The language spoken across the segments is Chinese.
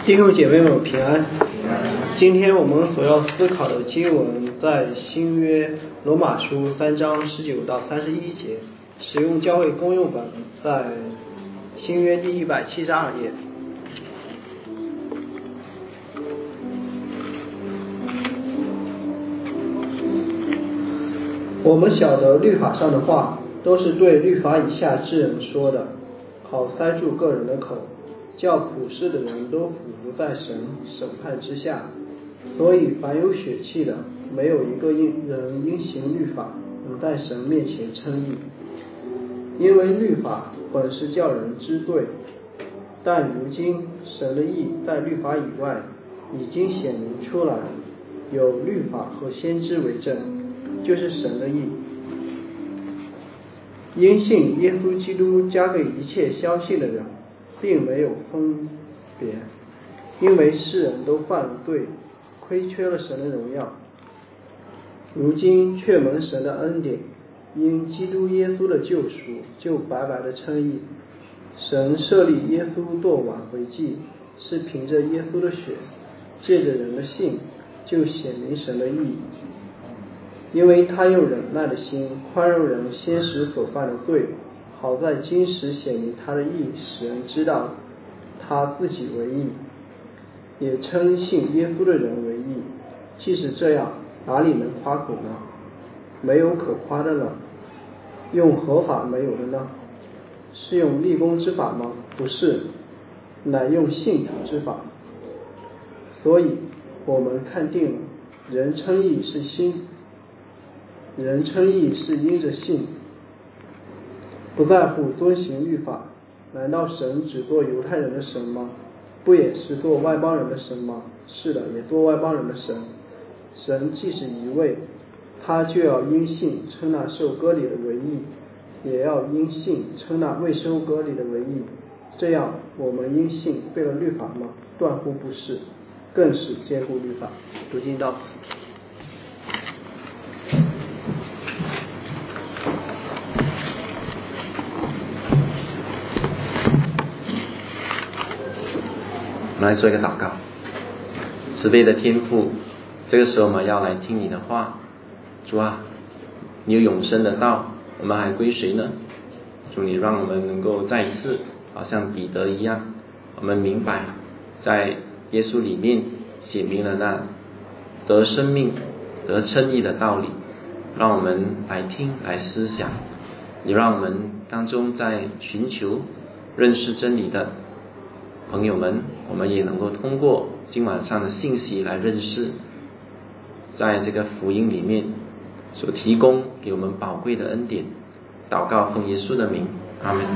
弟兄姐妹们平安。今天我们所要思考的经文在新约罗马书3章19到31节，使用教会公用本在新约第172页。我们晓得律法上的话都是对律法以下之人说的，好塞住个人的口，叫普世的人都俯伏在神审判之下。所以凡有血气的，没有一个人因行律法能在神面前称义，因为律法本是叫人知罪，但如今神的义在律法以外已经显明出来，有律法和先知为证，就是神的义。因信耶稣基督加给一切相信的人，并没有分别，因为世人都犯了罪，亏缺了神的荣耀，如今却蒙神的恩典，因基督耶稣的救赎，就白白的称义。神设立耶稣做挽回祭，是凭着耶稣的血，借着人的信，就显明神的义。因为他用忍耐的心宽容人先时所犯的罪，好在今时显明他的义，使人知道他自己为义，也称信耶稣的人为义。即使这样，哪里能夸口呢？没有可夸的了。用合法没有的呢？是用立功之法吗？不是，乃用信主之法。所以我们看定了，人称义是因着信，不在乎遵行律法。难道神只做犹太人的神吗？不也是做外邦人的神吗？是的，也做外邦人的神。神既是一位，他就要因信称那受割礼的为义，也要因信称那未受割礼的为义。这样，我们因信废了律法吗？断乎不是，更是坚固律法。读经到此。 我们来做一个祷告。慈悲的天父，这个时候我们要来听你的话。主啊，你有永生的道，我们还归谁呢？主，你让我们能够再次好像彼得一样，我们明白在耶稣里面写明了那得生命得称义的道理，让我们来听来思想。你让我们当中在寻求认识真理的朋友们，我们也能够通过今晚上的信息来认识在这个福音里面所提供给我们宝贵的恩典。祷告奉耶稣的名，阿们。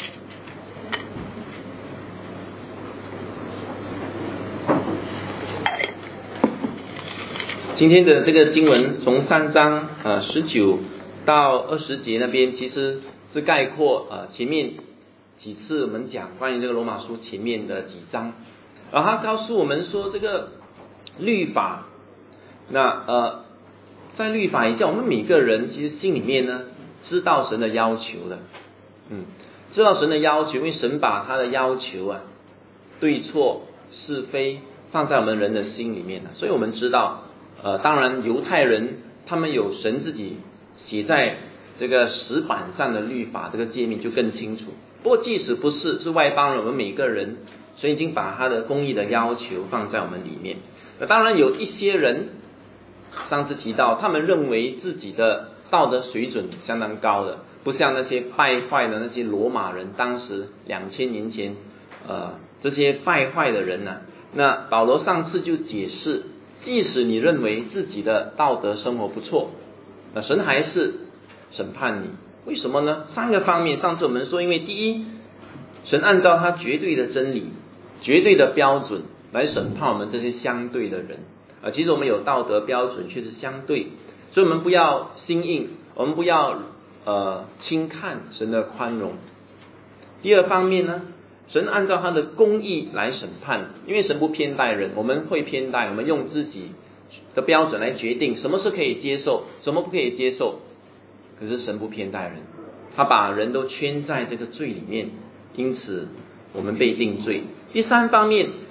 今天的这个经文从3章19到20节那边，其实是概括前面几次我们讲关于这个罗马书前面的几章，然后他告诉我们说这个律法，那在律法以下，我们每个人其实心里面呢知道神的要求的，知道神的要求，因为神把他的要求对错是非放在我们人的心里面所以我们知道当然犹太人他们有神自己写在这个石板上的律法，这个诫命就更清楚。不过即使不是外邦人，我们每个人神已经把他的公义的要求放在我们里面。当然有一些人上次提到，他们认为自己的道德水准相当高的，不像那些败坏的那些罗马人，当时2000年前这些败坏的人那保罗上次就解释，即使你认为自己的道德生活不错，神还是审判你。为什么呢？3个方面。上次我们说，因为第一，神按照他绝对的真理绝对的标准来审判我们这些相对的人其实我们有道德标准却是相对，所以我们不要心硬，我们不要轻看神的宽容。第二方面呢，神按照他的公义来审判，因为神不偏待人，我们会偏待，我们用自己的标准来决定什么是可以接受，什么不可以接受。可是神不偏待人，他把人都圈在这个罪里面，因此我们被定罪。第三方面，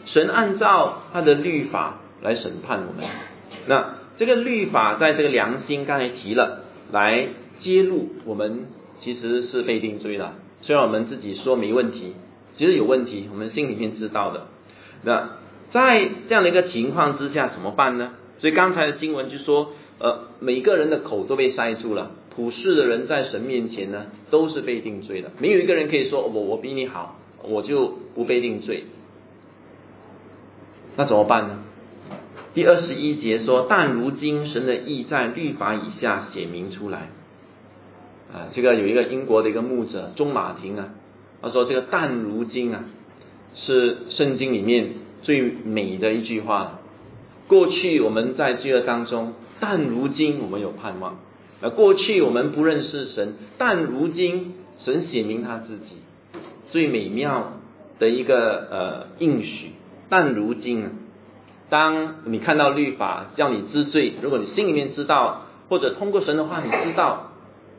神按照他的律法来审判我们。那这个律法在这个良心刚才提了，来揭露我们其实是被定罪了。虽然我们自己说没问题，其实有问题，我们心里面知道的。那在这样的一个情况之下怎么办呢？所以刚才的经文就说每个人的口都被塞住了，普世的人在神面前呢都是被定罪的，没有一个人可以说我比你好，我就不被定罪。那怎么办呢？第21节说，但如今神的义在律法以下显明出来。这个有一个英国的一个牧者钟马婷他说这个但如今是圣经里面最美的一句话。过去我们在罪恶当中，但如今我们有盼望。过去我们不认识神，但如今神显明他自己，最美妙的一个应许。但如今当你看到律法叫你知罪，如果你心里面知道，或者通过神的话你知道，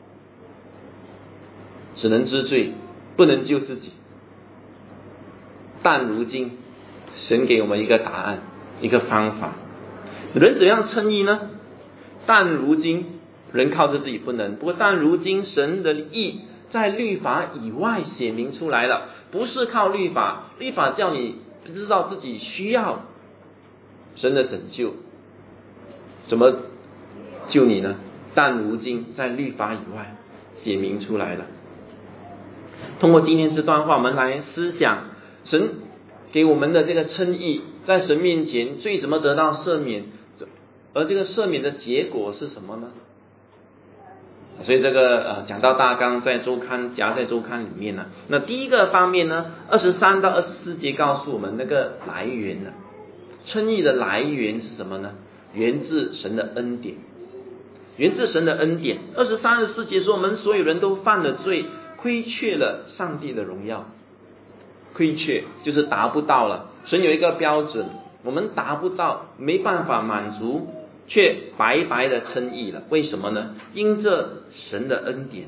只能知罪，不能救自己。但如今神给我们一个答案，一个方法。人怎样称义呢？但如今人靠着自己不能，不过但如今神的义在律法以外显明出来了，不是靠律法，律法叫你知道自己需要神的拯救，怎么救你呢？但如今在律法以外显明出来了。通过今天这段话，我们来思想神给我们的这个称义，在神面前罪怎么得到赦免，而这个赦免的结果是什么呢？所以这个讲到大纲在周刊夹在周刊里面那第一个方面呢，23到24节告诉我们那个来源称义的来源是什么呢？源自神的恩典，源自神的恩典。23、24节说，我们所有人都犯了罪，亏缺了上帝的荣耀。亏缺就是达不到了，神有一个标准，我们达不到，没办法满足，却白白的称义了。为什么呢？因着神的恩典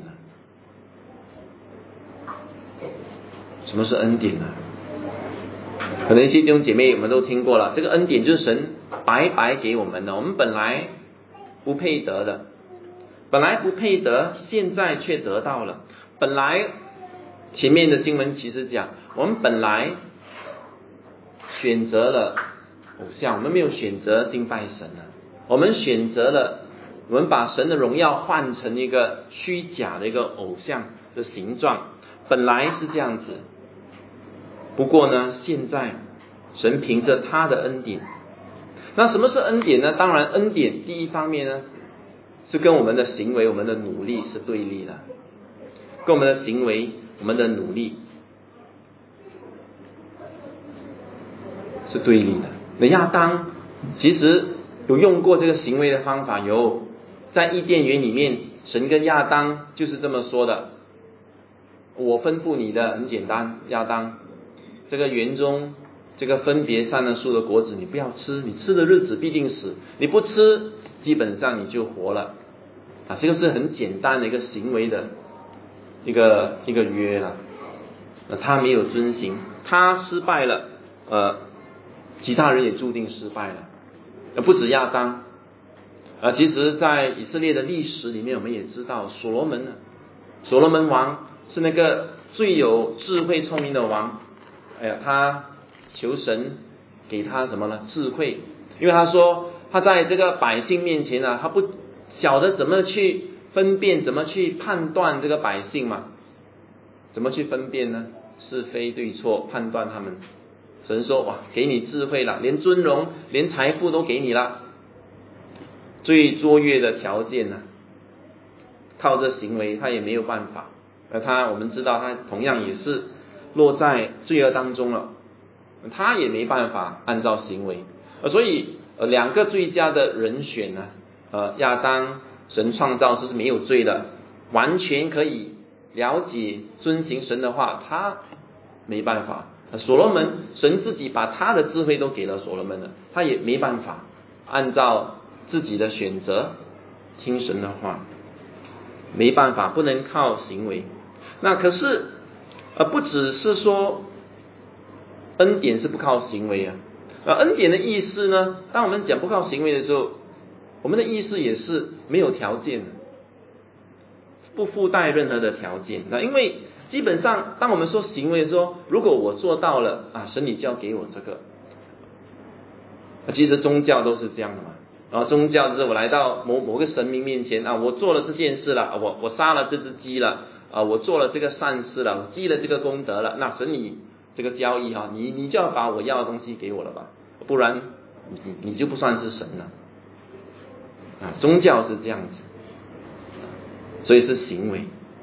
什么是恩典呢？可能一些弟兄姐妹我们都听过了，这个恩典就是神白白给我们的，我们本来不配得的，本来不配得，现在却得到了。本来前面的经文其实讲，我们本来选择了偶像，我们没有选择敬拜神我们选择了，我们把神的荣耀换成一个虚假的一个偶像的形状，本来是这样子。不过呢，现在神凭着他的恩典。那什么是恩典呢？当然恩典第一方面呢，是跟我们的行为我们的努力是对立的，跟我们的行为我们的努力是对立的。那亚当其实有用过这个行为的方法，有在伊甸园里面，神跟亚当就是这么说的，我吩咐你的很简单，亚当，这个园中这个分别善恶树的果子你不要吃，你吃的日子必定死，你不吃基本上你就活了这个是很简单的一个行为的一个约了。他没有遵行，他失败了，其他人也注定失败了，不止亚当其实在以色列的历史里面，我们也知道所罗门王是那个最有智慧聪明的王。他求神给他什么呢？智慧。因为他说他在这个百姓面前他不晓得怎么去分辨，怎么去判断这个百姓嘛。怎么去分辨呢？是非对错，判断他们。神说哇，给你智慧了，连尊荣连财富都给你了，最卓越的条件靠这行为他也没有办法。我们知道他同样也是落在罪恶当中了，他也没办法按照行为。所以两个最佳的人选亚当神创造是没有罪的，完全可以了解遵行神的话，他没办法。所罗门神自己把他的智慧都给了所罗门了，他也没办法按照自己的选择听神的话，没办法，不能靠行为。那可是不只是说恩典是不靠行为啊。恩典的意思呢，当我们讲不靠行为的时候，我们的意思也是没有条件的，不附带任何的条件。那因为基本上当我们说行为说，如果我做到了神你就要给我这个。其实宗教都是这样的嘛。宗教就是我来到某个神明面前我做了这件事了，我杀了这只鸡了，我做了这个善事了，我积了这个功德了，那神你这个交易你就要把我要的东西给我了吧，不然你就不算是神了。宗教是这样子，所以是行为，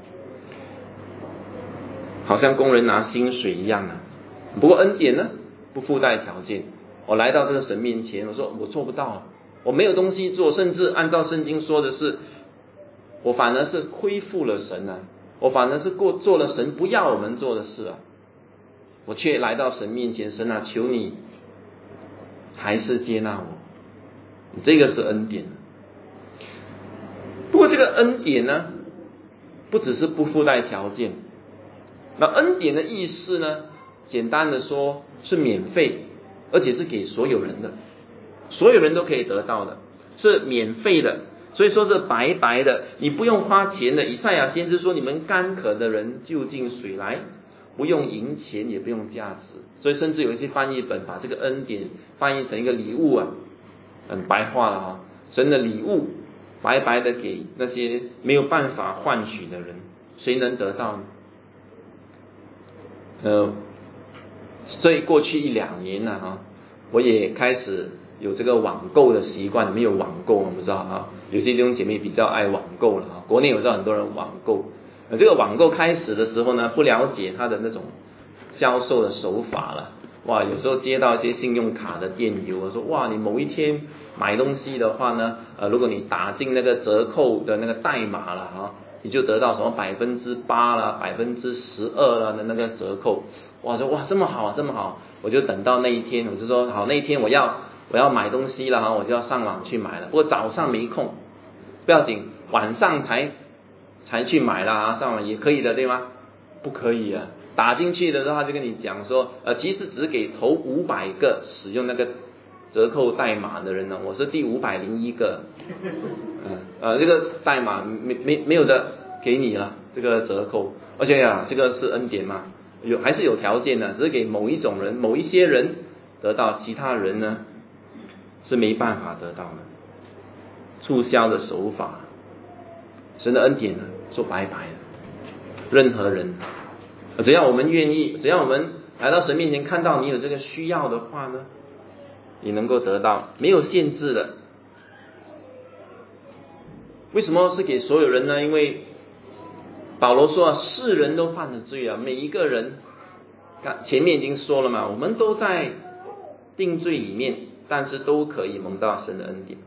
好像工人拿薪水一样不过恩典呢，不附带条件。我来到这个神面前，我说我做不到，我没有东西做，甚至按照圣经说的是，我反而是亏负了神我反而是做了神不要我们做的事我却来到神面前，神求你还是接纳我，这个是恩典。不过这个恩典呢，不只是不附带条件，那恩典的意思呢，简单的说是免费，而且是给所有人的，所有人都可以得到的，是免费的，所以说是白白的，你不用花钱的。以赛亚先知说，你们干渴的人就近水来，不用银钱也不用价值。所以甚至有一些翻译本把这个恩典翻译成一个礼物很白话了神的礼物白白的给那些没有办法换取的人，谁能得到呢？所以过去1-2年我也开始有这个网购的习惯。没有网购我不知道有些弟兄姐妹比较爱网购了国内我知道很多人网购。这个网购开始的时候呢，不了解它的那种销售的手法了。有时候接到一些信用卡的电邮，我说你某一天买东西的话呢，如果你打进那个折扣的那个代码了你就得到什么8%啦、12%啦的那个折扣。说这么好这么好，我就等到那一天，我就说好，那一天我要买东西了我就要上网去买了。不过早上没空，不要紧，晚上才去买啦上网也可以的，对吗？不可以打进去的时候他就跟你讲说，其实只给头500个使用那个折扣代码的人呢，我是第501个。这个代码没有的给你了这个折扣，而且这个是恩典嘛，还是有条件的，只是给某一种人、某一些人得到，其他人呢是没办法得到的。促销的手法，神的恩典呢说白白的，任何人只要我们愿意，只要我们来到神面前看到你有这个需要的话呢，你能够得到，没有限制的。为什么是给所有人呢？因为保罗说世人都犯了罪每一个人，前面已经说了嘛，我们都在定罪里面，但是都可以蒙到神的恩典。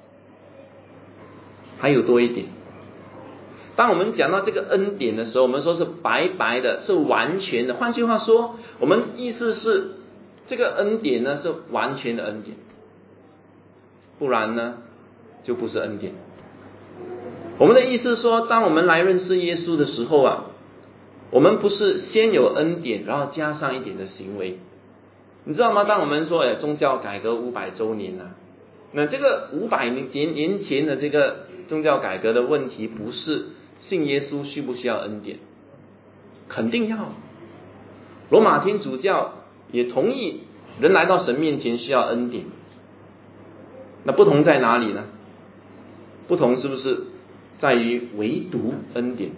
还有多一点，当我们讲到这个恩典的时候，我们说是白白的，是完全的。换句话说，我们意思是这个恩典呢是完全的恩典，不然呢就不是恩典。我们的意思是说，当我们来认识耶稣的时候我们不是先有恩典，然后加上一点的行为。你知道吗？当我们说宗教改革500周年那这个500年前的这个宗教改革的问题，不是信耶稣需不需要恩典，肯定要。罗马天主教也同意人来到神面前需要恩典。那不同在哪里呢？不同是不是在于唯独恩典？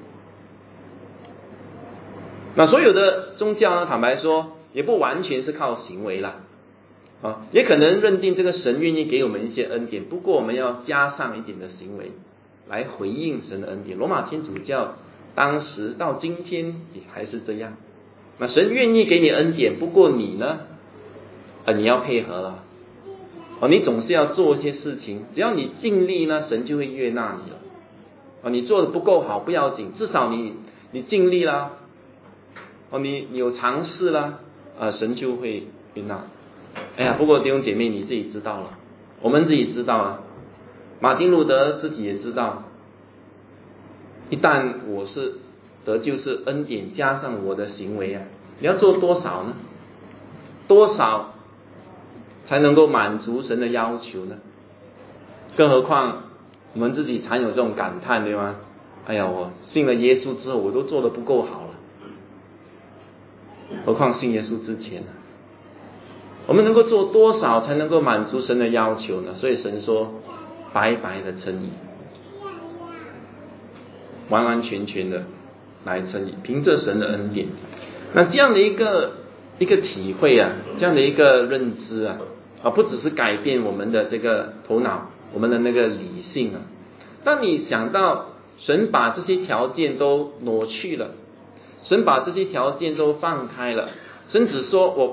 那所有的宗教呢，坦白说也不完全是靠行为啦也可能认定这个神愿意给我们一些恩典，不过我们要加上一点的行为来回应神的恩典。罗马天主教当时到今天也还是这样。那神愿意给你恩典，不过你呢你要配合了你总是要做一些事情，只要你尽力呢，神就会悦纳你了你做的不够好不要紧，至少你尽力啦你有尝试啦神就会悦纳。不过弟兄姐妹你自己知道了，我们自己知道马丁路德自己也知道，一旦我是得救是恩典加上我的行为你要做多少呢？ 多少才能够满足神的要求呢？更何况我们自己常有这种感叹，对吗？哎呀，我信了耶稣之后，我都做得不够好了，何况信耶稣之前呢？我们能够做多少才能够满足神的要求呢？所以神说，白白的称义，完完全全的来称义，凭着神的恩典。那这样的一个体会啊，这样的一个认知啊，不只是改变我们的这个头脑，我们的那个理性啊。当你想到神把这些条件都挪去了，神把这些条件都放开了，神只说我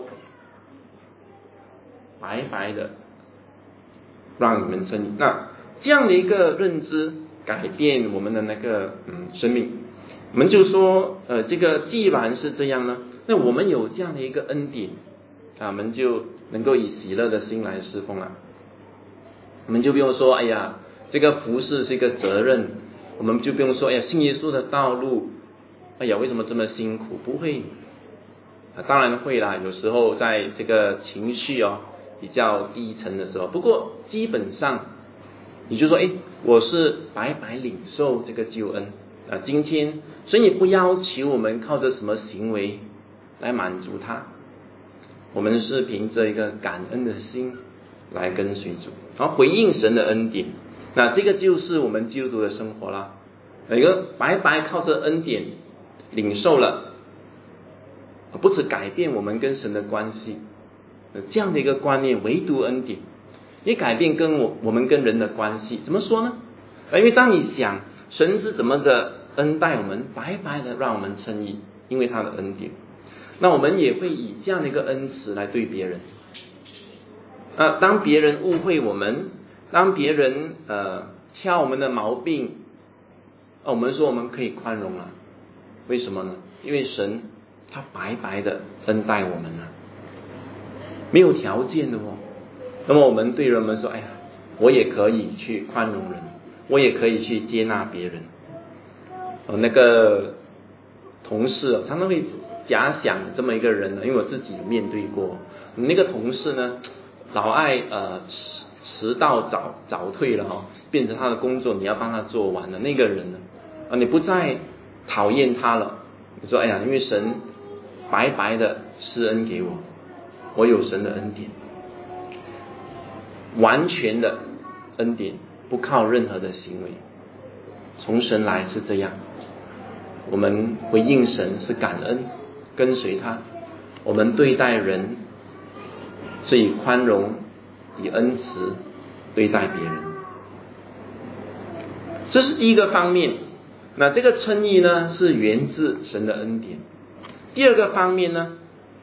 白白的让你们称义。那这样的一个认知改变我们的那个生命，我们就说这个既然是这样呢，那我们有这样的一个恩典我们就能够以喜乐的心来侍奉了。我们就不用说哎呀这个服事是一个责任，我们就不用说哎呀信耶稣的道路哎呀为什么这么辛苦，不会当然会啦，有时候在这个情绪比较低沉的时候，不过基本上你就说我是白白领受这个救恩今天神也不要求我们靠着什么行为来满足他，我们是凭着一个感恩的心来跟随主，然后回应神的恩典。那这个就是我们基督徒的生活啦，一个白白靠着恩典领受了，不只改变我们跟神的关系这样的一个观念，唯独恩典也改变跟我们跟人的关系。怎么说呢？因为当你想神是怎么的恩待我们，白白的让我们称义，因为他的恩典，那我们也会以这样的一个恩慈来对别人当别人误会我们，当别人挑我们的毛病我们说我们可以宽容了。为什么呢？因为神他白白的恩待我们了，没有条件的那么我们对人们说哎呀我也可以去宽容人，我也可以去接纳别人那个同事常常会假想这么一个人因为我自己面对过，那个同事呢老爱迟到早退了变成他的工作你要帮他做完了，那个人呢你不再讨厌他了，你说哎呀因为神白白的施恩给我，我有神的恩典，完全的恩典，不靠任何的行为，从神来是这样。我们回应神是感恩跟随他，我们对待人是以宽容以恩慈对待别人，这是第一个方面。那这个称义呢是源自神的恩典。第二个方面呢，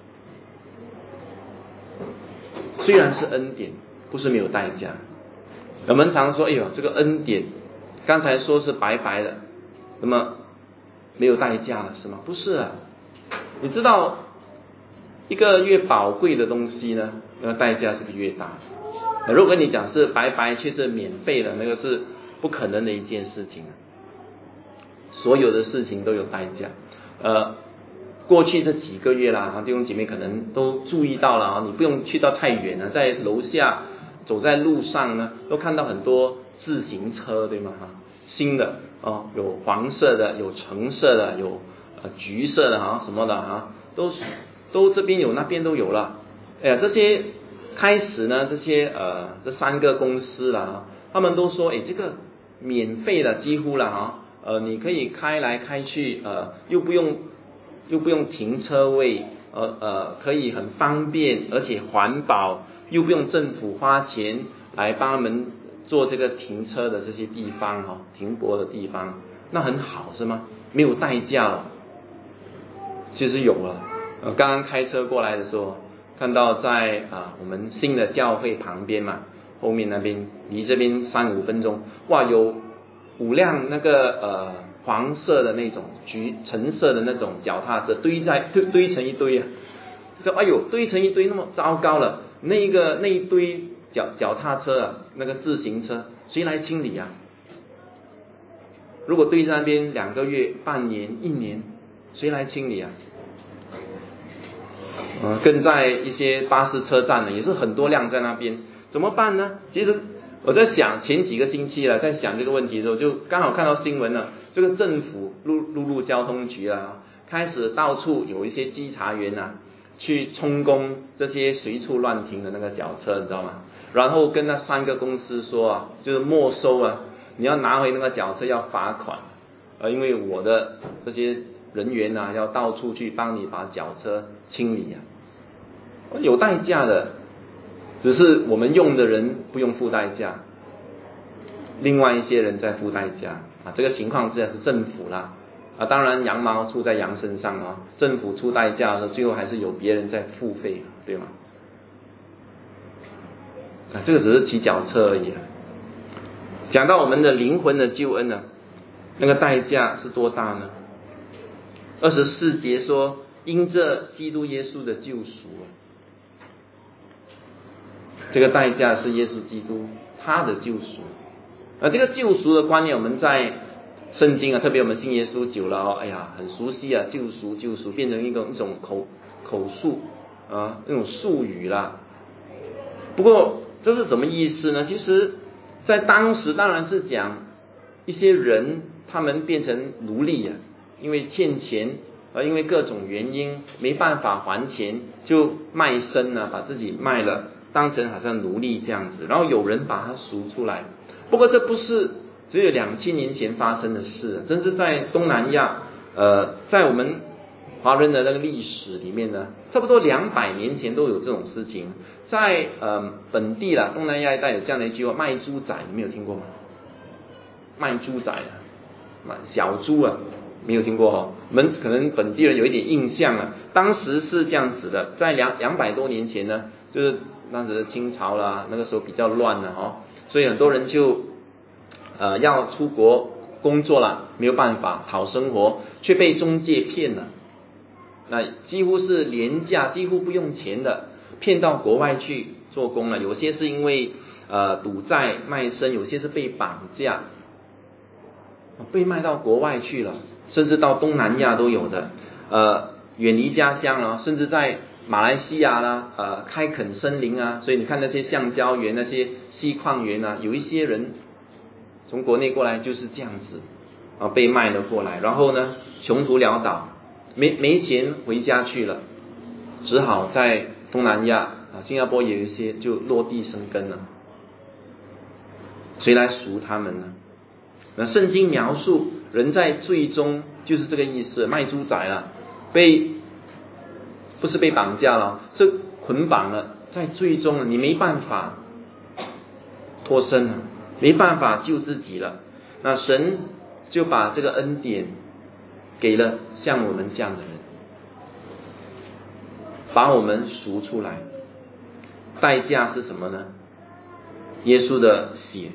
虽然是恩典，不是没有代价。我们常说哎呦这个恩典刚才说是白白的，那么没有代价了是吗？不是你知道一个越宝贵的东西呢那个代价是不是越大？如果跟你讲是白白却是免费的，那个是不可能的一件事情所有的事情都有代价过去这几个月啦弟兄姐妹可能都注意到了你不用去到太远了，在楼下走在路上呢都看到很多自行车对吗新的有黄色的，有橙色的，有橘色的什么的都这边有那边都有了。这些开始呢这些这3个公司啦他们都说这个免费的几乎了你可以开来开去又不用停车位可以很方便，而且环保，又不用政府花钱来帮他们做这个停车的这些地方停泊的地方，那很好是吗？没有代价其实有了刚刚开车过来的时候看到在我们新的教会旁边嘛，后面那边离这边3-5分钟有5辆那个黄色的那种橙色的那种脚踏车堆成一堆说哎呦堆成一堆那么糟糕了，那一堆脚踏车那个自行车谁来清理如果堆在那边2个月、半年、1年，谁来清理跟在一些巴士车站呢，也是很多辆在那边，怎么办呢？其实我在想前几个星期了，在想这个问题的时候，就刚好看到新闻了，这个政府陆路交通局啊，开始到处有一些稽查员啊，去充公这些随处乱停的那个脚车，你知道吗？然后跟那3个公司说啊，就是没收啊，你要拿回那个脚车要罚款，因为我的这些人员啊，要到处去帮你把脚车清理啊，有代价的，只是我们用的人不用付代价，另外一些人在付代价啊。这个情况之下是政府啦啊，当然羊毛出在羊身上啊，政府出代价的，最后还是有别人在付费，对吗？啊，这个只是骑脚车而已啊。讲到我们的灵魂的救恩呢，那个代价是多大呢？24节说，因着基督耶稣的救赎，这个代价是耶稣基督他的救赎。这个救赎的观念，我们在圣经啊，特别我们信耶稣久了哎呀，很熟悉啊，救赎变成一种口述啊，那种术语啦。不过这是什么意思呢？其实在当时当然是讲一些人他们变成奴隶啊，因为欠钱因为各种原因没办法还钱，就卖身啊，把自己卖了，当成好像奴隶这样子，然后有人把他赎出来。不过这不是只有2000年前发生的事，真是在东南亚在我们华人的那个历史里面呢，差不多200年前都有这种事情。在本地啦，东南亚一带有这样的一句话，卖猪仔，你没有听过吗？卖猪仔小猪啊，没有听过哦。我们可能本地人有一点印象啊，当时是这样子的，在200多年前呢，就是当时的清朝啦，那个时候比较乱了哦，所以很多人就要出国工作了，没有办法讨生活，却被中介骗了。那几乎是廉价，几乎不用钱的，骗到国外去做工了。有些是因为赌债卖身，有些是被绑架，被卖到国外去了，甚至到东南亚都有的。远离家乡了，甚至在马来西亚啦，开垦森林啊，所以你看那些橡胶园、那些锡矿园啊，有一些人从国内过来就是这样子被卖了过来，然后呢穷途潦倒，没钱回家去了，只好在东南亚新加坡也有一些就落地生根了。谁来赎他们呢？那圣经描述人在罪中就是这个意思，卖猪仔了，不是被绑架了，是捆绑了，在罪中了，你没办法脱身了，没办法救自己了。那神就把这个恩典给了像我们这样的人，把我们赎出来。代价是什么呢？耶稣的血。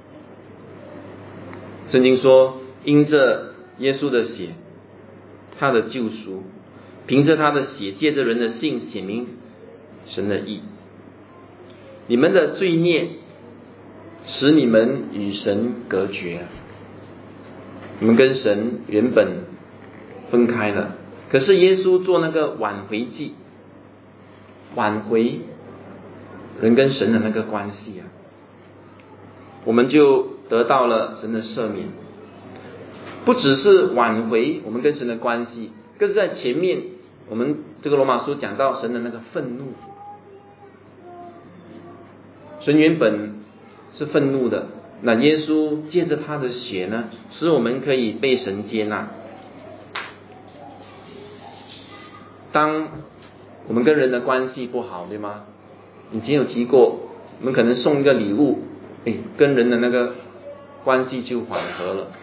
圣经说，因着耶稣的血，他的救赎，凭着他的血，借着人的信显明神的义。你们的罪孽使你们与神隔绝，你们跟神原本分开了，可是耶稣做那个挽回祭，挽回人跟神的那个关系啊，我们就得到了神的赦免。不只是挽回我们跟神的关系，更是在前面我们这个罗马书讲到神的那个愤怒。神原本是愤怒的，那耶稣借着他的血呢，使我们可以被神接纳。当我们跟人的关系不好，对吗？以前有提过，我们可能送一个礼物，跟人的那个关系就缓和了。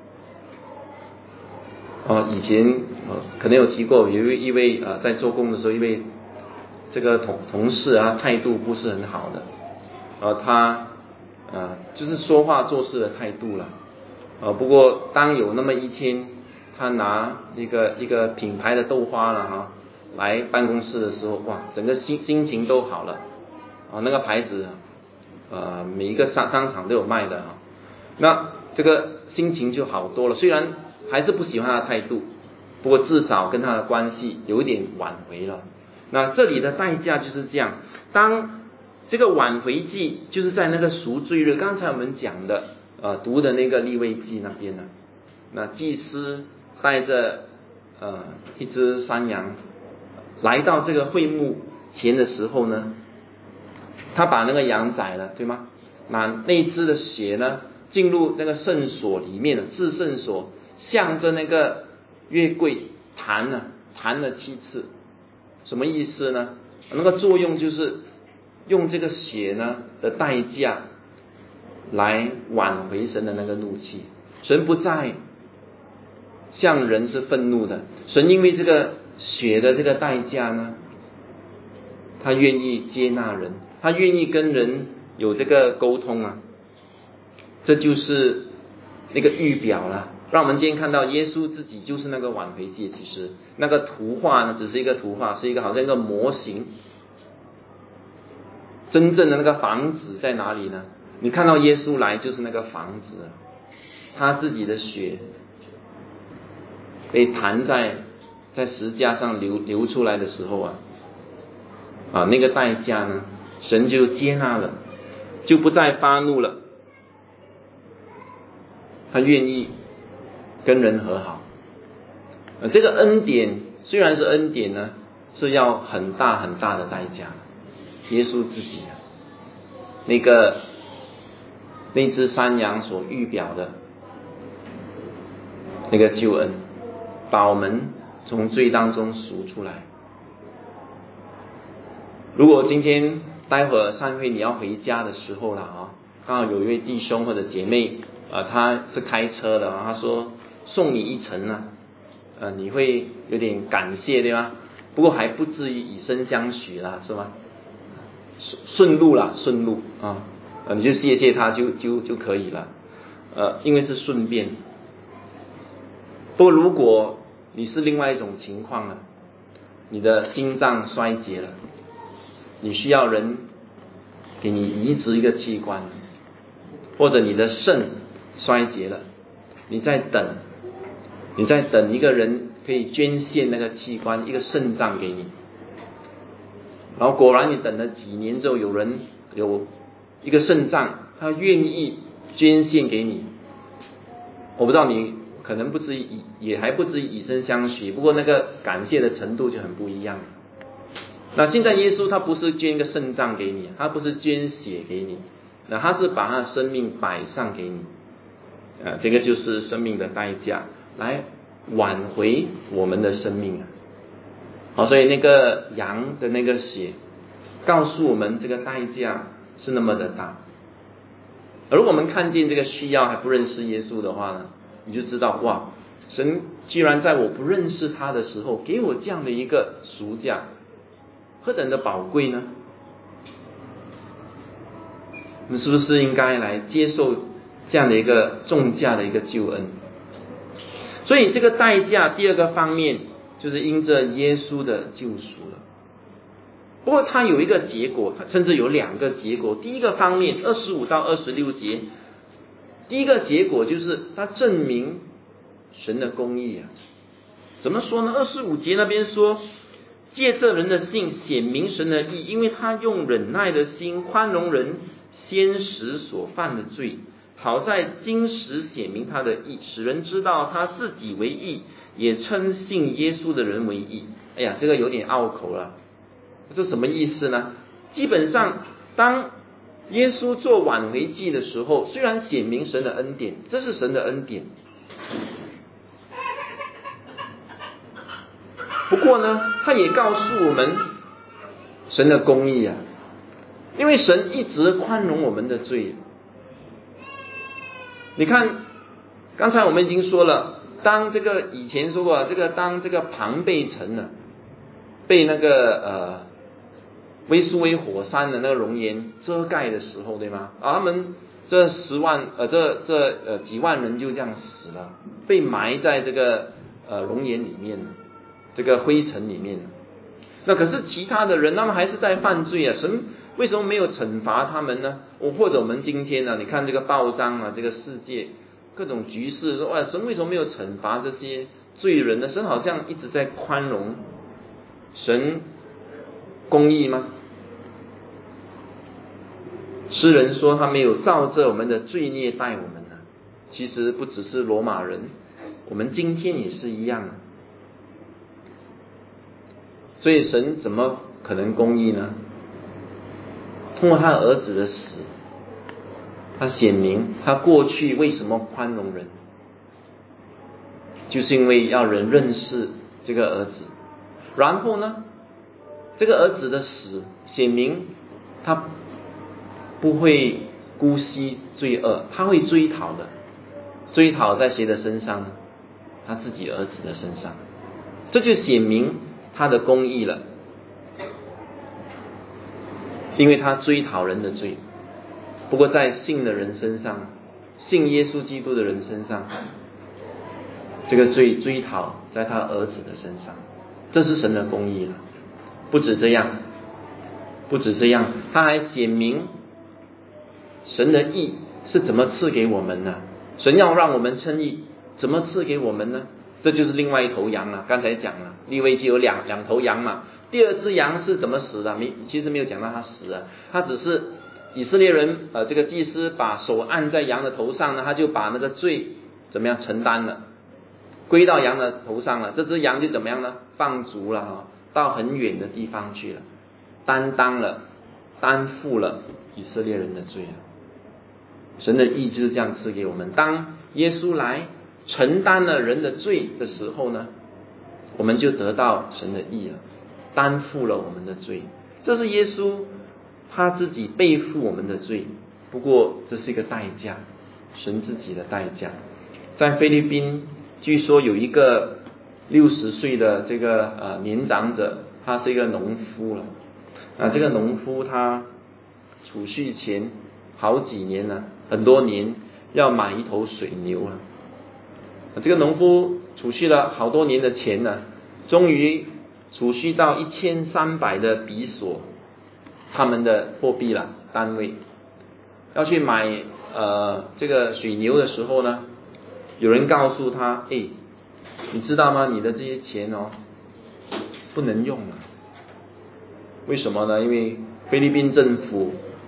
以前可能有提过，有一位在做工的时候，一位这个同事啊，态度不是很好的，他就是说话做事的态度了。不过当有那么一天，他拿一个品牌的豆花了来办公室的时候，哇，整个心情都好了。那个牌子每一个商场都有卖的那这个心情就好多了。虽然还是不喜欢他的态度，不过至少跟他的关系有一点挽回了。 那这里的代价就是这样，当这个挽回祭就是在那个赎罪日，刚才我们讲的读的那个利未记那边呢，那祭司带着一只山羊来到这个会幕前的时候呢，他把那个羊宰了，对吗？那一只的血呢进入那个圣所里面了，至圣所，向着那个约柜弹了7次。什么意思呢？那个作用就是用这个血呢的代价来挽回神的那个怒气。神不再向人是愤怒的，神因为这个血的这个代价呢，他愿意接纳人，他愿意跟人有这个沟通啊。这就是那个预表了，让我们今天看到耶稣自己就是那个挽回祭。其实那个图画呢只是一个图画，是一个好像一个模型。真正的那个房子在哪里呢？你看到耶稣来就是那个房子，他自己的血被弹在十字架上流出来的时候那个代价呢，神就接纳了，就不再发怒了，他愿意跟人和好。这个恩典虽然是恩典呢，是要很大很大的代价。耶稣自己那只山羊所预表的那个救恩，把我们从罪当中赎出来。如果今天待会儿散会你要回家的时候了刚好有一位弟兄或者姐妹他是开车的他说送你一程你会有点感谢对吗？不过还不至于以身相许啦，是吗？顺路你就谢谢他就可以了，因为是顺便。不过如果你是另外一种情况了，你的心脏衰竭了，你需要人给你移植一个器官，或者你的肾衰竭了，你在等一个人可以捐献那个器官，一个肾脏给你。然后果然你等了几年之后，有人有一个肾脏，他愿意捐献给你。我不知道你可能也还不至于以身相许，不过那个感谢的程度就很不一样。那现在耶稣他不是捐一个肾脏给你，他不是捐血给你，那他是把他的生命摆上给你，这个就是生命的代价，来挽回我们的生命所以那个羊的那个血告诉我们这个代价是那么的大。而如果我们看见这个需要还不认识耶稣的话呢，你就知道哇，神居然在我不认识他的时候给我这样的一个赎价，何等的宝贵呢？我们是不是应该来接受这样的一个重价的一个救恩？所以这个代价第二个方面就是因着耶稣的救赎了。不过它有一个结果，它甚至有2个结果。第一个方面25到26节，第一个结果就是它证明神的公义怎么说呢？25节那边说，借这人的信显明神的义，因为他用忍耐的心宽容人先时所犯的罪，好在今时显明他的义，使人知道他自己为义，也称信耶稣的人为义。哎呀，这个有点拗口了，这什么意思呢？基本上当耶稣做挽回祭的时候，虽然显明神的恩典，这是神的恩典，不过呢他也告诉我们神的公义因为神一直宽容我们的罪。你看刚才我们已经说了，当这个以前说过当这个庞贝城被那个威苏威火山的那个熔岩遮盖的时候，对吗？他们这几万人就这样死了，被埋在这个熔岩里面，这个灰尘里面。那可是其他的人他们还是在犯罪神为什么没有惩罚他们呢？或者我们今天你看这个报章这个世界各种局势说神为什么没有惩罚这些罪人呢？神好像一直在宽容，神公义吗？诗人说他没有照着我们的罪孽待我们呢。其实不只是罗马人，我们今天也是一样啊。所以神怎么可能公义呢？通过他的儿子的死，他显明他过去为什么宽容人，就是因为要人认识这个儿子。然后呢，这个儿子的死显明他不会姑息罪恶，他会追讨的。追讨在谁的身上呢？他自己儿子的身上。这就显明他的公义了，因为他追讨人的罪。不过在信的人身上，信耶稣基督的人身上，这个罪追讨在他儿子的身上，这是神的公义了。不止这样，他还显明神的义是怎么赐给我们呢？神要让我们称义，怎么赐给我们呢？这就是另外一头羊了。刚才讲了，利未记有两头羊嘛。第二只羊是怎么死的？其实没有讲到他死了，他只是以色列人这个祭司把手按在羊的头上呢，他就把那个罪怎么样承担了，归到羊的头上了。这只羊就怎么样呢？放逐了，到很远的地方去了，担负了以色列人的罪了。神的义就是这样赐给我们。当耶稣来承担了人的罪的时候呢，我们就得到神的义了，担负了我们的罪。这是耶稣他自己背负我们的罪，不过这是一个代价，神自己的代价。在菲律宾据说有一个60岁的这个年长者，他是一个农夫了。这个农夫他储蓄钱好几年了，很多年要买一头水牛了。这个农夫储蓄了好多年的钱呢，终于储蓄到1300的比索，他们的货币了单位。要去买这个水牛的时候呢，有人告诉他，你知道吗？你的这些钱不能用了。为什么呢？因为菲律宾政府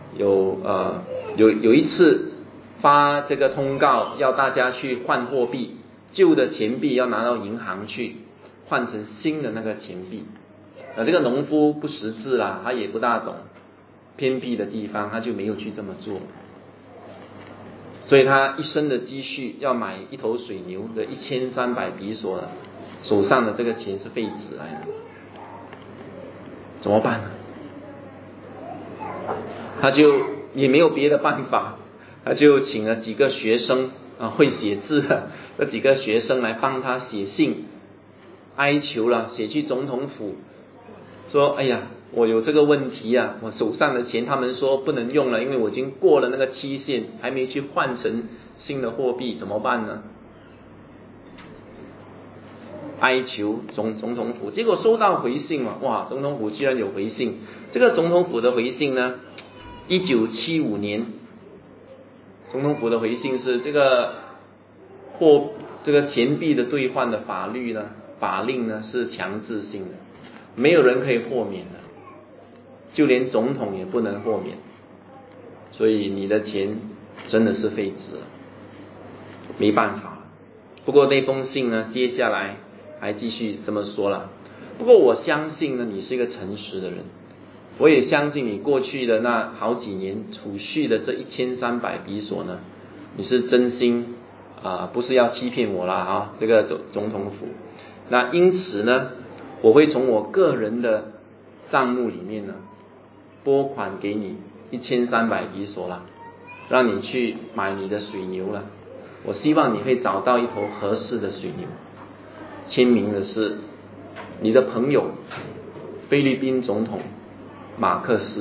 有一次发这个通告，要大家去换货币，旧的钱币要拿到银行去换成新的那个钱币。这个农夫不识字啦，他也不大懂，偏僻的地方他就没有去这么做，所以他一生的积蓄要买一头水牛的1300比索，手上的这个钱是废纸来的，怎么办呢？他就也没有别的办法，他就请了几个学生会写字的这几个学生来帮他写信哀求了，写去总统府说，我有这个问题啊，我手上的钱他们说不能用了，因为我已经过了那个期限，还没去换成新的货币，怎么办呢？哀求总统府，结果收到回信了。哇，总统府居然有回信。这个总统府的回信呢，1975年总统府的回信是这个钱币的兑换的法令呢是强制性的，没有人可以豁免的，就连总统也不能豁免，所以你的钱真的是废纸了，没办法。不过那封信呢，接下来还继续这么说了。不过我相信呢，你是一个诚实的人，我也相信你过去的那好几年储蓄的这1300比索呢，你是真心不是要欺骗我啦这个总统府。那因此呢，我会从我个人的账目里面呢拨款给你1300比索啦，让你去买你的水牛了。我希望你会找到一头合适的水牛。签名的是你的朋友菲律宾总统马克思。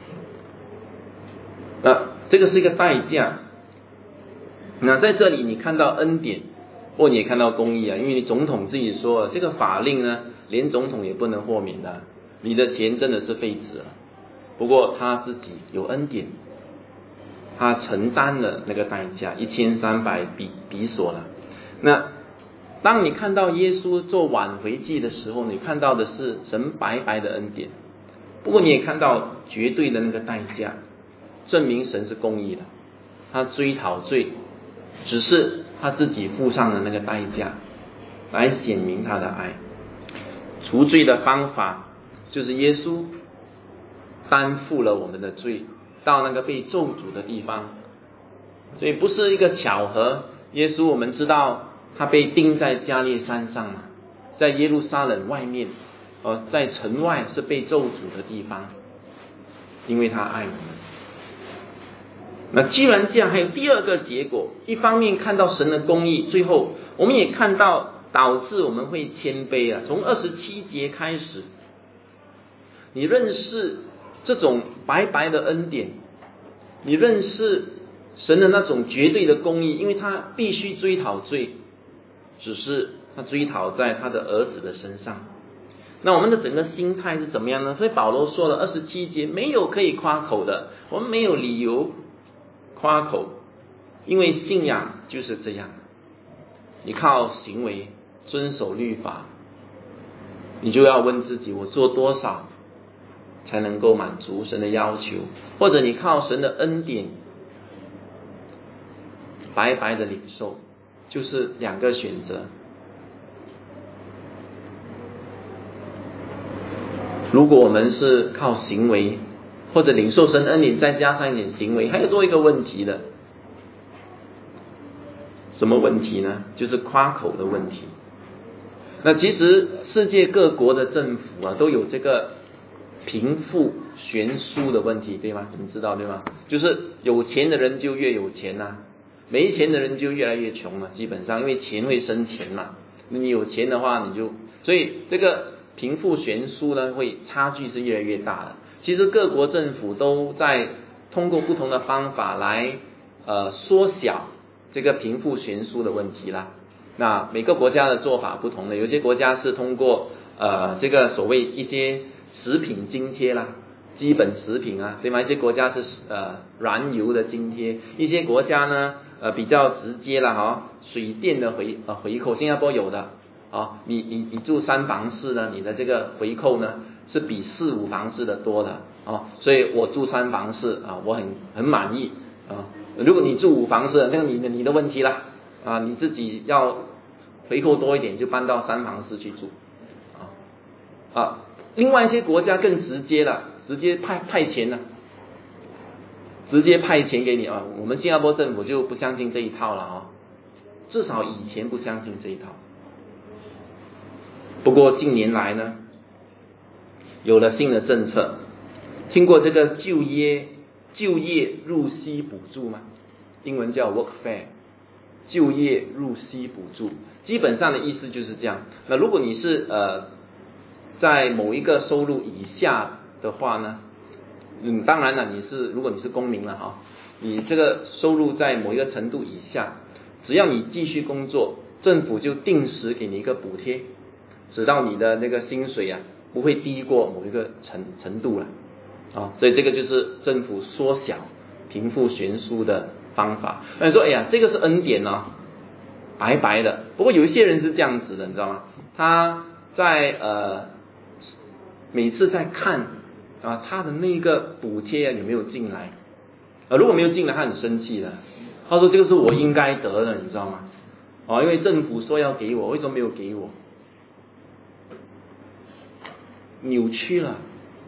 那这个是一个代价。那在这里你看到恩典，或你也看到公义啊，因为你总统自己说这个法令呢，连总统也不能豁免的，你的钱真的是废纸了。不过他自己有恩典，他承担了那个代价1300比索了。那当你看到耶稣做挽回祭的时候，你看到的是神白白的恩典， 不过你也看到绝对的那个代价，证明神是公义的，他追讨罪只是他自己付上的那个代价，来显明他的爱。除罪的方法就是耶稣担负了我们的罪，到那个被咒诅的地方。所以不是一个巧合，耶稣我们知道他被钉在加略山上嘛，在耶路撒冷外面，在城外是被咒诅的地方，因为他爱我们。那既然这样，还有第二个结果，一方面看到神的公义，最后我们也看到导致我们会谦卑啊。从27节开始，你认识这种白白的恩典，你认识神的那种绝对的公义，因为他必须追讨罪，只是他追讨在他的儿子的身上。那我们的整个心态是怎么样呢？所以保罗说了27节，没有可以夸口的，我们没有理由夸口，因为信仰就是这样，你靠行为遵守律法，你就要问自己，我做多少才能够满足神的要求？或者你靠神的恩典白白的领受，就是两个选择。如果我们是靠行为，或者领受神恩典再加上一点行为，还有多一个问题的。什么问题呢？就是夸口的问题。那其实世界各国的政府都有这个贫富悬殊的问题，对吗？你知道对吗？就是有钱的人就越有钱啊，没钱的人就越来越穷了。基本上因为钱会生钱嘛，你有钱的话所以这个贫富悬殊呢，会差距是越来越大的。其实各国政府都在通过不同的方法来缩小这个贫富悬殊的问题啦。那每个国家的做法不同的，有些国家是通过这个所谓一些食品津贴啦，基本食品啊，对吗？一些国家是燃油的津贴，一些国家呢比较直接啦水电的回扣，新加坡有的你住3房式呢，你的这个回扣呢是比4、5房式的多的所以我住3房式我很满意如果你住5房式，那个你的问题啦你自己要回扣多一点，就搬到3房式去住另外一些国家更直接了，直接派钱了，直接派钱给你我们新加坡政府就不相信这一套了至少以前不相信这一套。不过近年来呢，有了新的政策，听过这个就业入息补助吗？英文叫 Workfare， 就业入息补助，基本上的意思就是这样。那如果你是在某一个收入以下的话呢，当然了，如果你是公民了你这个收入在某一个程度以下，只要你继续工作，政府就定时给你一个补贴，直到你的那个薪水不会低过某一个程度了所以这个就是政府缩小贫富悬殊的方法。那你说这个是恩典白白的。不过有一些人是这样子的，你知道吗？他在每次在看他的那个补贴有没有进来如果没有进来，他很生气的，他说这个是我应该得的，你知道吗因为政府说要给我，为什么没有给我？扭曲了。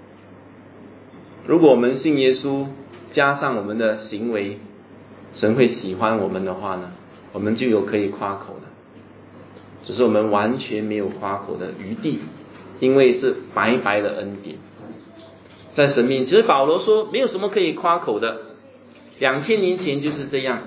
如果我们信耶稣，加上我们的行为，神会喜欢我们的话呢，我们就有可以夸口的，只是我们完全没有夸口的余地，因为是白白的恩典。在神面前，其实保罗说没有什么可以夸口的，2000年前就是这样。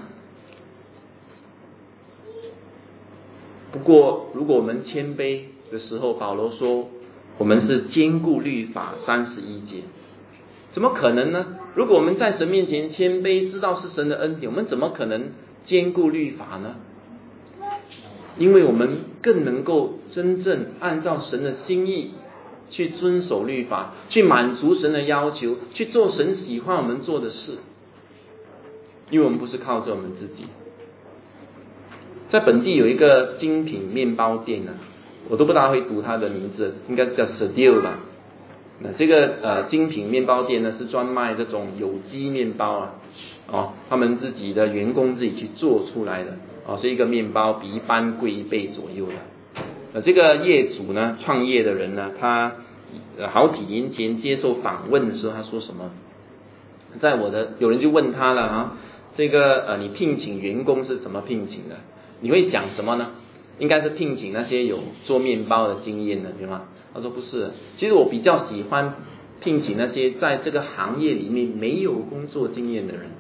不过如果我们谦卑的时候，保罗说我们是坚固律法31节。怎么可能呢？如果我们在神面前谦卑，知道是神的恩典，我们怎么可能坚固律法呢？因为我们更能够真正按照神的心意去遵守律法，去满足神的要求，去做神喜欢我们做的事。因为我们不是靠着我们自己。在本地有一个精品面包店我都不大会读它的名字，应该叫 Cedille 吧。 那这个精品面包店呢是专卖这种有机面包他们自己的员工自己去做出来的是一个面包比一般贵1倍左右的。这个业主呢，创业的人呢，他好几年前接受访问的时候，他说什么？有人就问他了这个你聘请员工是怎么聘请的？你会讲什么呢？应该是聘请那些有做面包的经验的，对吗？他说不是，其实我比较喜欢聘请那些在这个行业里面没有工作经验的人。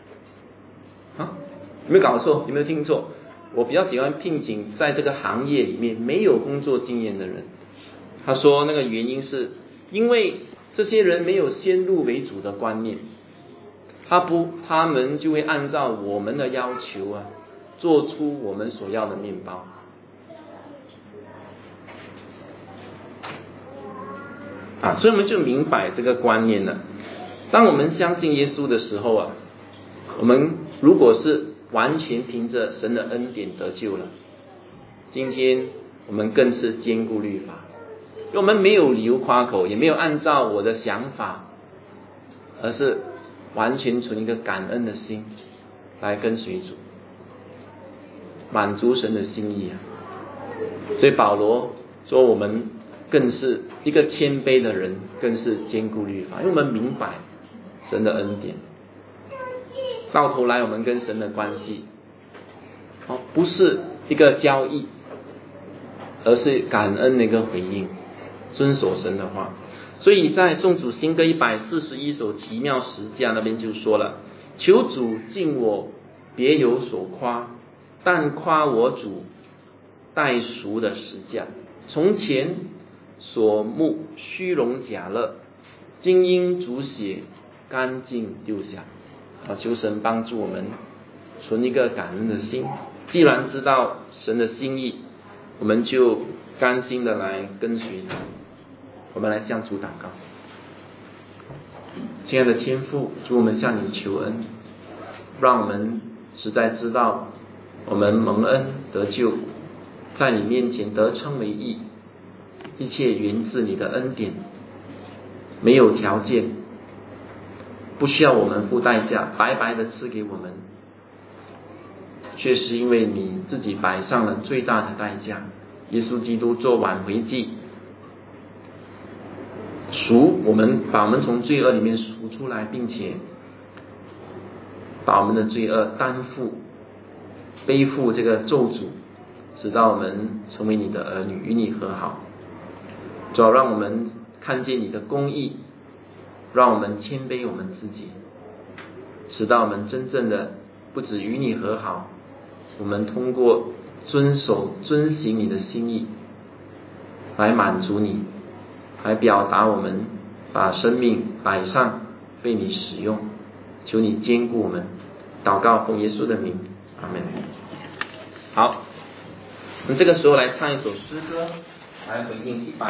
有没有搞错？有没有听错？我比较喜欢聘请在这个行业里面没有工作经验的人。他说那个原因是因为这些人没有先入为主的观念，他们就会按照我们的要求做出我们所要的面包。所以我们就明白这个观念了。当我们相信耶稣的时候我们如果是完全凭着神的恩典得救了，今天我们更是坚固律法，因为我们没有理由夸口，也没有按照我的想法，而是完全存一个感恩的心来跟随主，满足神的心意所以保罗说我们更是一个谦卑的人，更是坚固律法，因为我们明白神的恩典。到头来我们跟神的关系不是一个交易，而是感恩的一个回应，遵守神的话。所以在颂主新歌141首奇妙十架那边就说了，求主敬我别有所夸，但夸我主代赎的十架。从前所慕虚荣假乐，今因主血干净丢下。求神帮助我们存一个感恩的心，既然知道神的心意，我们就甘心的来跟随他。我们来向主祷告。亲爱的天父，主，我们向你求恩，让我们实在知道我们蒙恩得救，在你面前得称为义，一切源自你的恩典，没有条件，不需要我们付代价，白白的赐给我们，却是因为你自己摆上了最大的代价，耶稣基督做挽回祭，把我们从罪恶里面赎出来，并且把我们的罪恶背负这个咒诅，直到我们成为你的儿女，与你和好。主要让我们看见你的公义，让我们谦卑我们自己，直到我们真正的不止与你和好，我们通过遵行你的心意来满足你，来表达我们把生命摆上被你使用。求你坚固我们，祷告奉耶稣的名，阿们。好，我们这个时候来唱一首诗歌来回应